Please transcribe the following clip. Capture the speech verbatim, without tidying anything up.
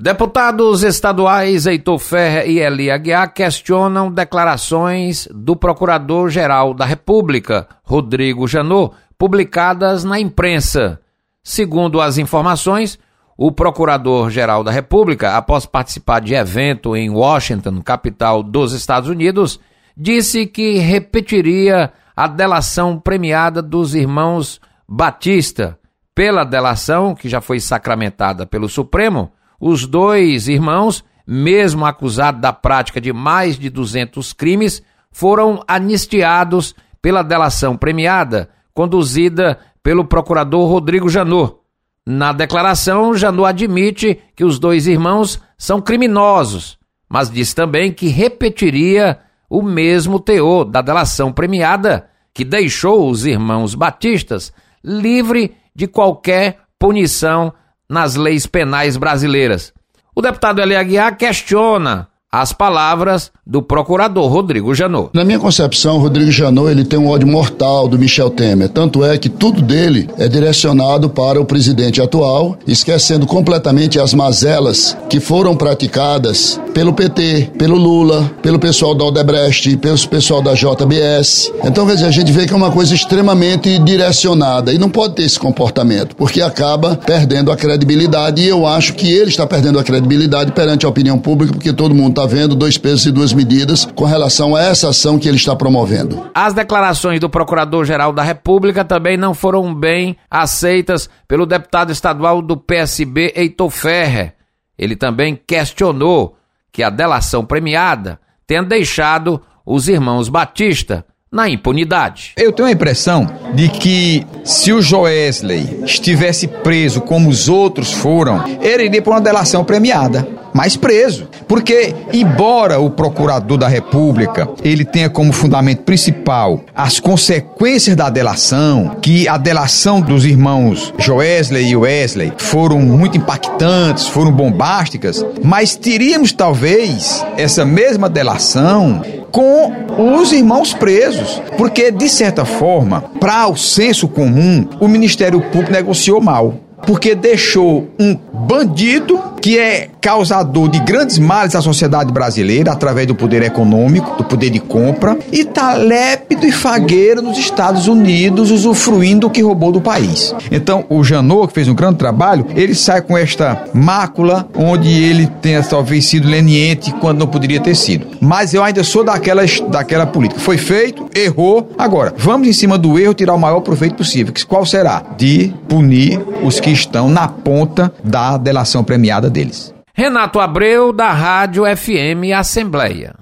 Deputados estaduais Heitor Ferrer e Eli Aguiar questionam declarações do Procurador-Geral da República, Rodrigo Janot, publicadas na imprensa. Segundo as informações, o Procurador-Geral da República, após participar de evento em Washington, capital dos Estados Unidos, disse que repetiria a delação premiada dos irmãos Batista. Pela delação, que já foi sacramentada pelo Supremo, os dois irmãos, mesmo acusados da prática de mais de duzentos crimes, foram anistiados pela delação premiada, conduzida pelo procurador Rodrigo Janot. Na declaração, Janot admite que os dois irmãos são criminosos, mas diz também que repetiria o mesmo teor da delação premiada, que deixou os irmãos Batistas livre de qualquer punição nas leis penais brasileiras. O deputado Eli Aguiar questiona as palavras do procurador Rodrigo Janot. Na minha concepção, Rodrigo Janot ele tem um ódio mortal do Michel Temer, tanto é que tudo dele é direcionado para o presidente atual, esquecendo completamente as mazelas que foram praticadas pelo P T, pelo Lula, pelo pessoal da Odebrecht, pelo pessoal da J B S. Então, quer dizer, a gente vê que é uma coisa extremamente direcionada e não pode ter esse comportamento, porque acaba perdendo a credibilidade, e eu acho que ele está perdendo a credibilidade perante a opinião pública, porque todo mundo está vendo dois pesos e duas medidas com relação a essa ação que ele está promovendo. As declarações do Procurador-Geral da República também não foram bem aceitas pelo deputado estadual do P S B, Heitor Ferrer. Ele também questionou que a delação premiada tenha deixado os irmãos Batista na impunidade. Eu tenho a impressão de que se o Joesley estivesse preso como os outros foram, ele iria por uma delação premiada, mas preso. Porque, embora o procurador da República ele tenha como fundamento principal as consequências da delação, que a delação dos irmãos Joesley e Wesley foram muito impactantes, foram bombásticas, mas teríamos talvez essa mesma delação com os irmãos presos, porque de certa forma, para o senso comum, o Ministério Público negociou mal, porque deixou um bandido que é causador de grandes males à sociedade brasileira através do poder econômico, do poder de compra, e tá lépido e fagueiro nos Estados Unidos, usufruindo do que roubou do país. Então, o Janot, que fez um grande trabalho, ele sai com esta mácula, onde ele tenha talvez sido leniente quando não poderia ter sido. Mas eu ainda sou daquela, daquela política. Foi feito, errou, agora, vamos em cima do erro tirar o maior proveito possível. Qual será? De punir os que estão na ponta da delação premiada deles. Renato Abreu, da Rádio F M Assembleia.